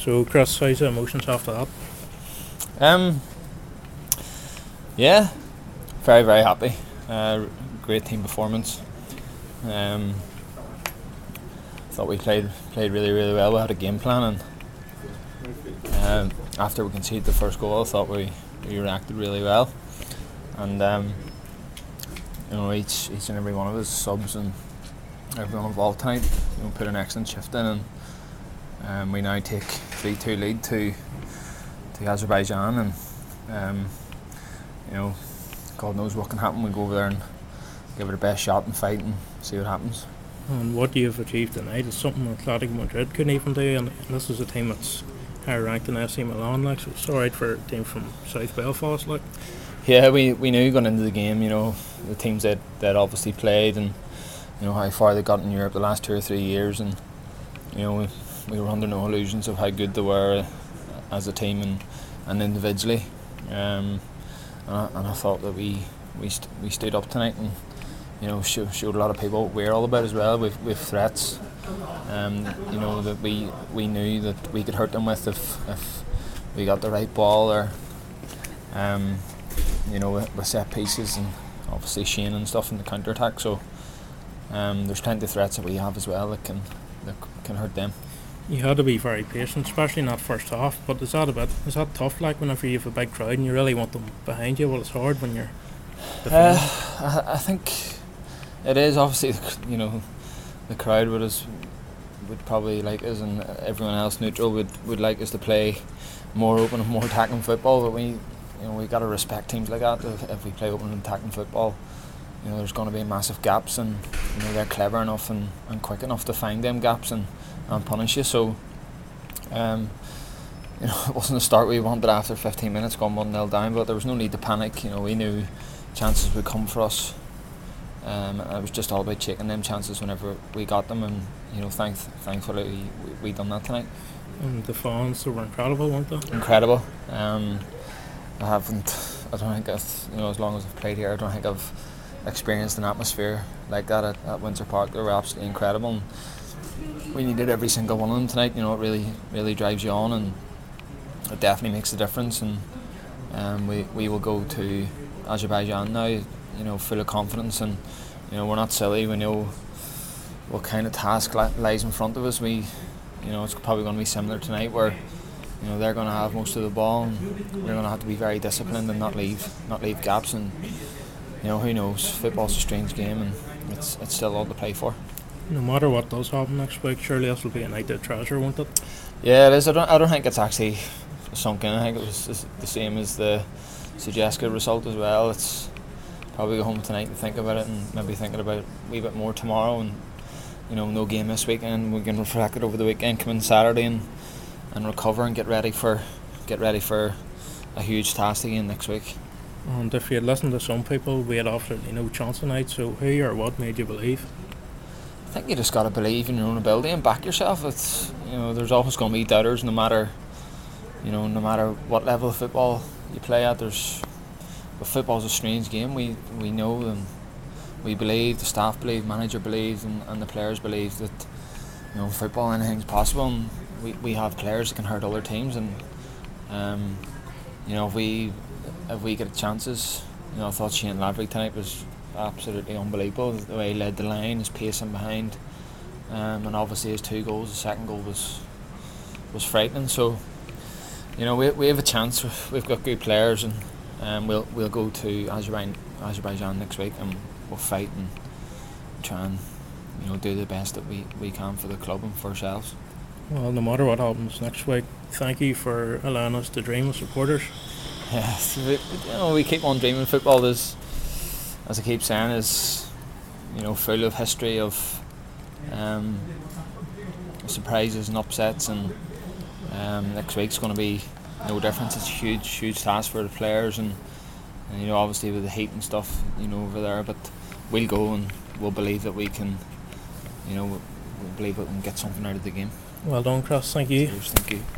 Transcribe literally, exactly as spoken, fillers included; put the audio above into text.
So, Chris, how's the emotions after that? Um, yeah, very very happy. Uh, great team performance. Um, thought we played played really really well. We had a game plan, and um, after we conceded the first goal, I thought we, we reacted really well. And um, you know, each each and every one of us subs and everyone involved tonight, you know, put an excellent shift in, and um, we now take three two lead to to Azerbaijan, and um, you know, God knows what can happen. We go over there and give it our best shot and fight and see what happens. And what you have achieved tonight is something Athletic Madrid couldn't even do, and this is a team that's higher ranked than F C Milan, like, so it's alright for a team from South Belfast, like. Yeah, we, we knew going into the game, you know, the teams that, that obviously played, and you know how far they got in Europe the last two or three years, and you know we, we were under no illusions of how good they were as a team and, and individually. Um, and, I, and I thought that we we, st- we stood up tonight and you know show, showed a lot of people what we're all about as well, with with threats. Um, you know that we we knew that we could hurt them with if if we got the right ball, or um, you know with, with set pieces, and obviously Shane and stuff in the counter attack. So um, there's plenty of threats that we have as well that can that can hurt them. You had to be very patient, especially in that first half. But is that a bit is that tough? Like whenever you have a big crowd and you really want them behind you, well, it's hard when you're. Uh, I, I think it is. Obviously, you know, the crowd would us would probably like us, and everyone else neutral would, would like us to play more open and more attacking football. But we, you know, we got to respect teams like that. If, if we play open and attacking football, you know, there's going to be massive gaps, and you know they're clever enough and, and quick enough to find them gaps and, and punish you. So, um, you know, it wasn't a start we wanted after fifteen minutes, going one nil down. But there was no need to panic. You know, we knew chances would come for us. Um, it was just all about taking them chances whenever we got them, and you know, thank, thankfully we, we, we done that tonight. And the fans, they were incredible, weren't they? Incredible. Um, I haven't, I don't think I've, you know, as long as I've played here, I don't think I've experienced an atmosphere like that at, at Windsor Park. They were absolutely incredible, and we needed every single one of them tonight. You know, it really, really drives you on, and it definitely makes a difference. And um, we, we will go to Azerbaijan now, you know, full of confidence, and you know we're not silly. We know what kind of task li- lies in front of us. We, you know, it's probably going to be similar tonight, where you know they're going to have most of the ball, and we're going to have to be very disciplined and not leave, not leave gaps. And you know, who knows? Football's a strange game, and it's it's still all to play for. No matter what does happen next week, surely this will be a night to treasure, won't it? Yeah, it is. I don't. I don't think it's actually sunk in. I think it was the same as the Suggested result as well. It's probably go home tonight and think about it, and maybe thinking about it a wee bit more tomorrow, and you know, no game this weekend. We can reflect it over the weekend, come in Saturday and, and recover and get ready for get ready for a huge task again next week. And if you had listened to some people, we had absolutely no chance tonight. So who or what made you believe? I think you just got to believe in your own ability and back yourself. It's, you know, there's always going to be doubters, no matter you know no matter what level of football you play at. There's but football's a strange game. We we know, and we believe, the staff believe, manager believes, and, and the players believe that you know football, anything's possible, and we, we have players that can hurt other teams, and um, you know if we if we get chances, you know I thought Shane Laverick tonight was absolutely unbelievable. The way he led the line, his pace in behind, um, and obviously his two goals. The second goal was was frightening. So you know we we have a chance. We've got good players, and um, we'll we'll go to Azerbaijan Azerbaijan next week, and we'll fight and try and you know do the best that we, we can for the club and for ourselves. Well, no matter what happens next week, thank you for allowing us to dream as supporters. Yes, we, you know we keep on dreaming. Football is, as I keep saying, is you know full of history of um, surprises and upsets, and um, next week's going to be no difference. It's a huge, huge task for the players, and, and you know obviously with the heat and stuff, you know over there. But we'll go and we'll believe that we can, you know, we'll believe that we can get something out of the game. Well done, Chris. Thank you. Cheers, thank you.